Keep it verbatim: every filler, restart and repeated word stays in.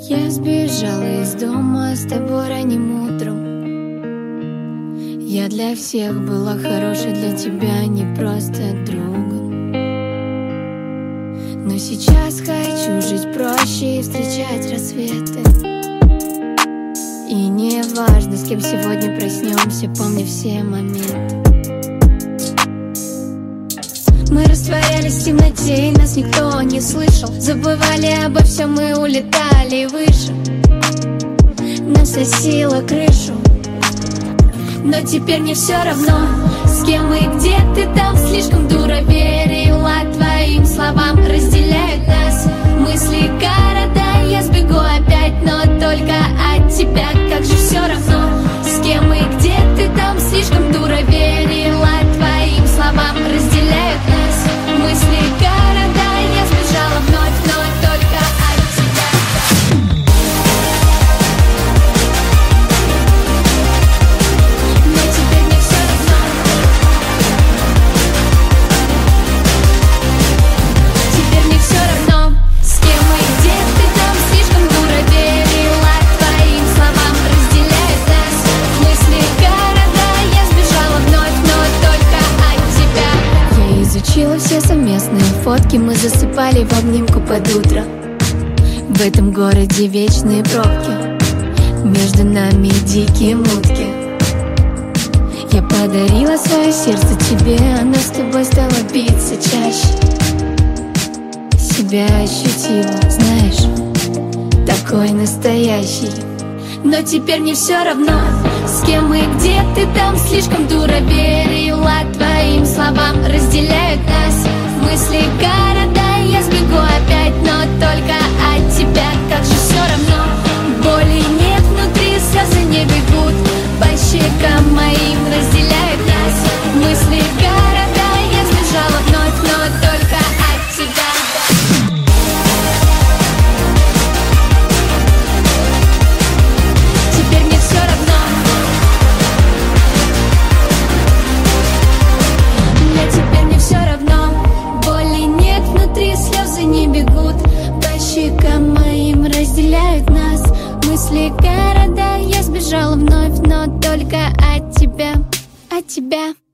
Я сбежала из дома с тобой ранним утром. Я для всех была хорошей, для тебя не просто другом. Но сейчас хочу жить проще и встречать рассветы. И не важно, с кем сегодня проснемся, помни все моменты. Мы растворялись в темноте, и нас никто не слышал. Забывали обо всем, мы улетали выше. Нам сносило крышу. Но теперь мне все равно, с кем и где ты там. Слишком дуро верила твоим словам. Разделяют нас мысли города. Я сбегу опять, но только от тебя. Как же все равно, с кем и где ты там. Слишком дуро верила твоим словам. Разделяют нас мысли города. Я сбежала вновь, но только от тебя. Но теперь мне все равно. Теперь мне все равно, с кем и где ты там. Слишком дуро верила твоим словам. Разделяют нас мысли города. Я сбежала вновь, но только от тебя. Я изучила все совместные фотки. Мы засыпали в обнимку под утро. В этом городе вечные пробки. Между нами дикие мутки. Я подарила свое сердце тебе. Оно с тобой стало биться чаще. Себя ощутила, знаешь, такой настоящий. Но теперь мне все равно, с кем и где ты там. Слишком дуро верила твоим словам. Разделяют нас мысли города. Я сбегу опять, но только от тебя. Как же все равно, боли нет внутри, слезы не бегут по щекам моим. Разделяют нас мысли города. Я сбежала вновь, но только от тебя. Теперь мне все равно. Для теперь мне все равно. Боли нет внутри, слезы не бегут по щекам моим. Разделяют нас мысли города. Я сбежала вновь, но только от тебя, от тебя.